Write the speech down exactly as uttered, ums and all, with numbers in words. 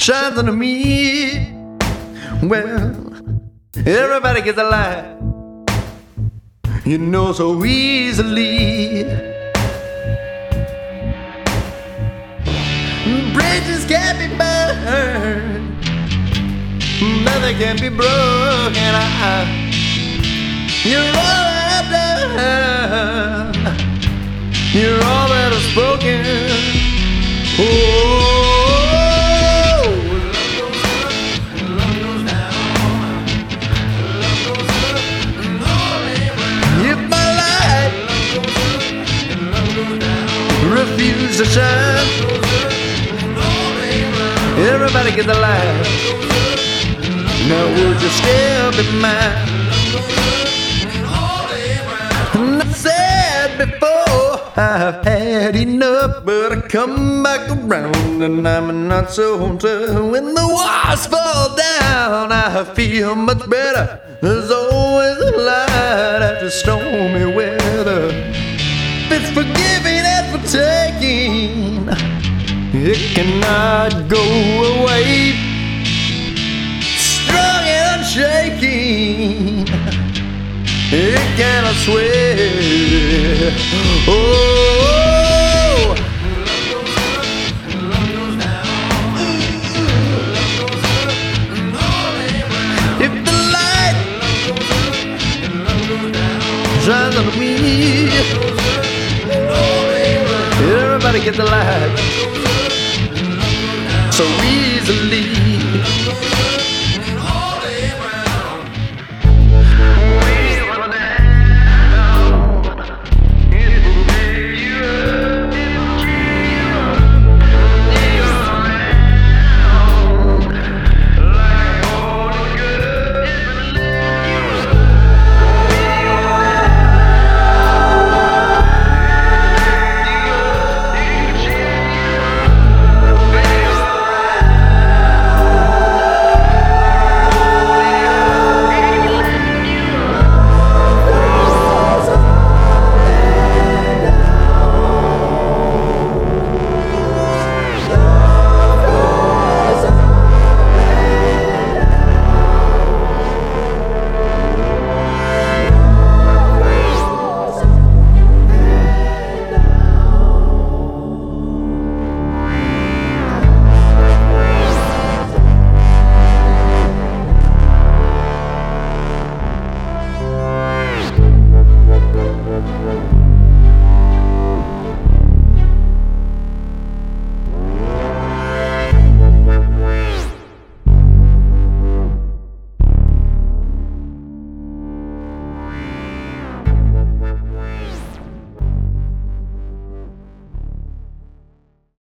shines on me. Well, everybody gets a light, you know, so easily. Bridges can't be burned, nothing can be broken. I, you're all I've done, you're all that I've spoken. Oh, love goes down, love goes up, and all ain't right. If my light refuse to shine, everybody gets a light. Now would you still be mine? And I said before, I've had enough, but I come back around and I'm not so tough. When the walls fall down, I feel much better. There's always a light after stormy weather. It's forgiving and for taking, it cannot go away. Strong and unshaking, it cannot sway. Oh, love goes down, love goes up, and all ain't right. If the light shines on me, everybody gets the light so easily.